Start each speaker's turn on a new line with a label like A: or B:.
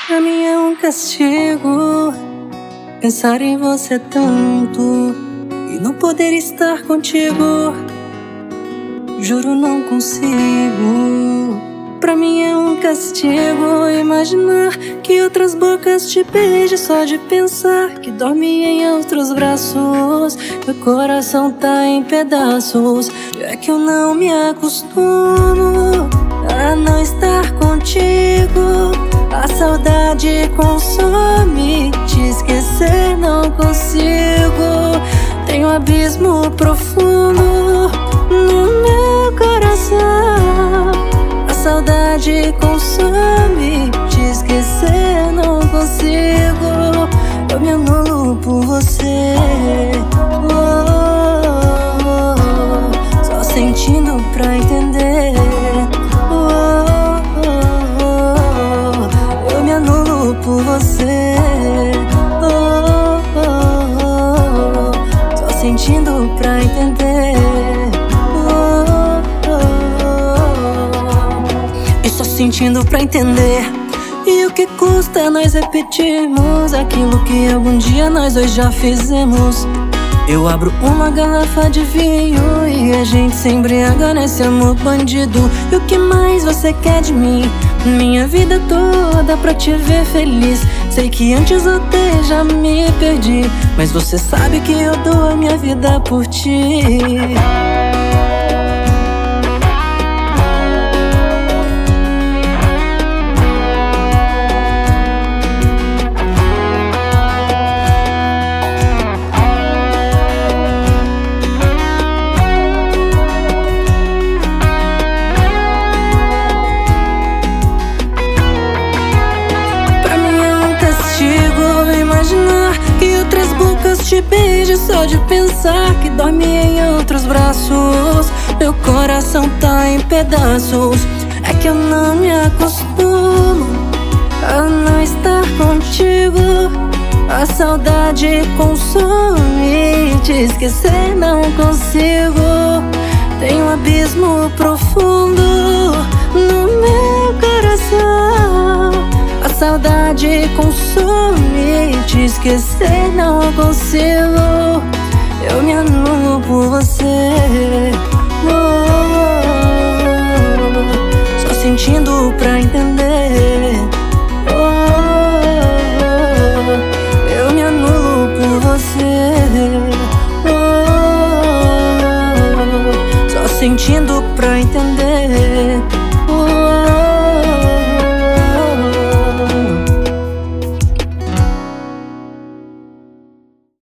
A: Pra mim é um castigo pensar em você tanto e não poder estar contigo. Juro, não consigo. Pra mim é um castigo imaginar que outras bocas te beijam, só de pensar que dorme em outros braços. Meu coração tá em pedaços. É que eu não me acostumo a não estar contigo. A saudade consome, te esquecer não consigo. Tem um abismo profundo no meu coração. A saudade consome, te esquecer não consigo. Eu me anulo por você. Só sentindo pra entender. Eu me anulo por você. Só sentindo pra entender. E só sentindo pra entender. E o que custa nós repetirmos aquilo que algum dia nós dois já fizemos? Eu abro uma garrafa de vinho e a gente se embriaga nesse amor bandido. E o que mais você quer de mim? Minha vida toda pra te ver feliz. Sei que antes até já me perdi, mas você sabe que eu dou a minha vida por ti. Que outras bocas te beijam, só de pensar que dorme em outros braços. Meu coração tá em pedaços. É que eu não me acostumo a não estar contigo. A saudade consome, te esquecer não consigo. Tem um abismo profundo no meu coração. A saudade consome, te esquecer não consigo. Eu me anulo por você. Só sentindo pra entender.